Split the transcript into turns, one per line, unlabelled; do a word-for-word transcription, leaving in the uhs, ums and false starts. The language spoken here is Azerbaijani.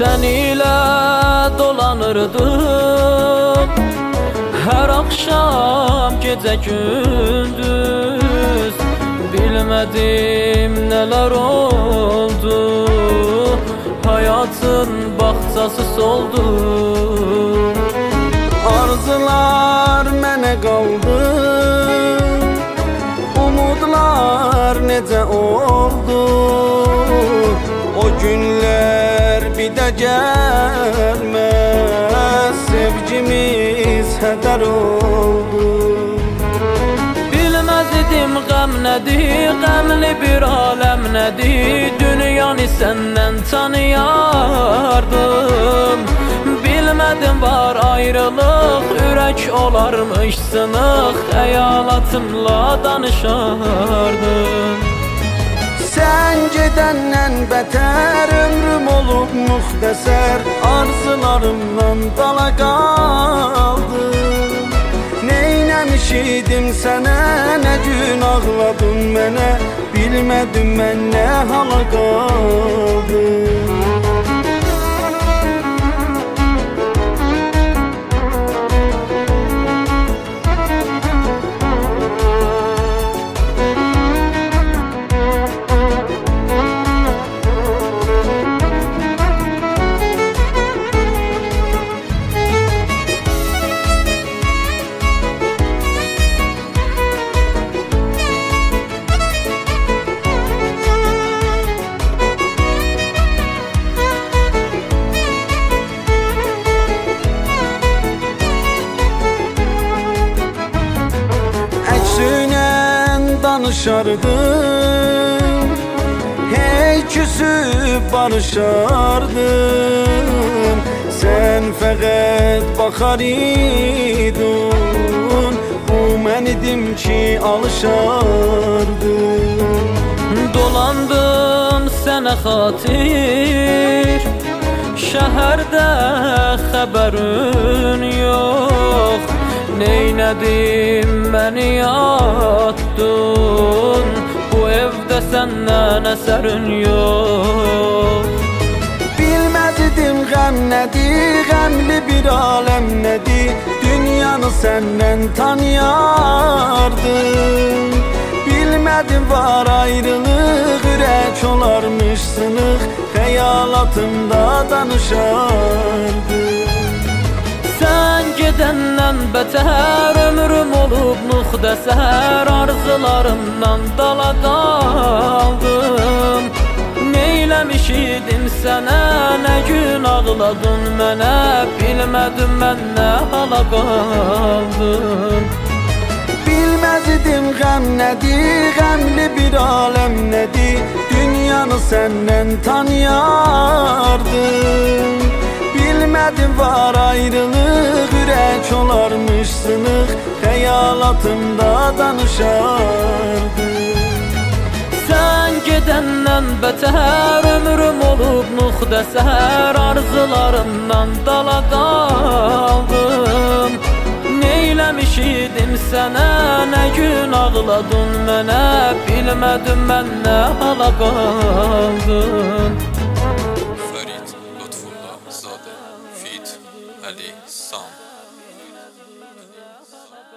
Sən ilə dolanırdım hər axşam, gecə gündüz. Bilmədim nələr oldu, hayatın bağçası soldu. Arzular mənə qaldı, umudlar necə oldu. O günlər bir də gəlməz, sevgimiz hədər oldu. Bilməz idim qəm nədir, qəmli bir aləm nədir. Dünyanı səndən tanıyardım. Bilmədim var ayrılıq, ürək olarmış sınıq. Xəyalatımla danışardım. Sən gedəndən bətər ömrüm olub müxtəsər. Arzularımdan dala qaldım. Neynəmişidim sənə, nə gün ağladın mənə. Bilmədim mən nə hala qaldım. Danışardım, hey küsüb barışardım. Sən fəqət baxar idin, bu mən idim ki alışardım. Dolandım sənə xatir, şəhərdə xəbərin yox. Neynədim məni yatdın, bu evdə səndən əsərin yox. Bilmədim qəm nədir, qəmli bir aləm nədir. Dünyanı səndən tanıyardım. Bilmədim var ayrılıq, ürək olarmış sınıq. Xəyalatımda danışardım. Sən gedəndən bətər ömrüm olub müxtəsər. Arzularımdan dala qaldım. Neyləmişidim sənə, nə gün ağladın mənə. Bilmədim mən nə hala qaldım. Bilməzdim qəm nədir, qəmli bir aləm nədir. Dünyanı səndən tanıyardım. Bilmədim var ayrılıq, ürək olarmış sınıq. Xəyalatımda danışardım. Sən gedəndən bətər ömrüm olub müxtəsər. Arzularımdan dala qaldım. Neyləmişidim sənə, nə gün ağladın mənə. Bilmədim mən nə hala qaldım.
Ali Sound.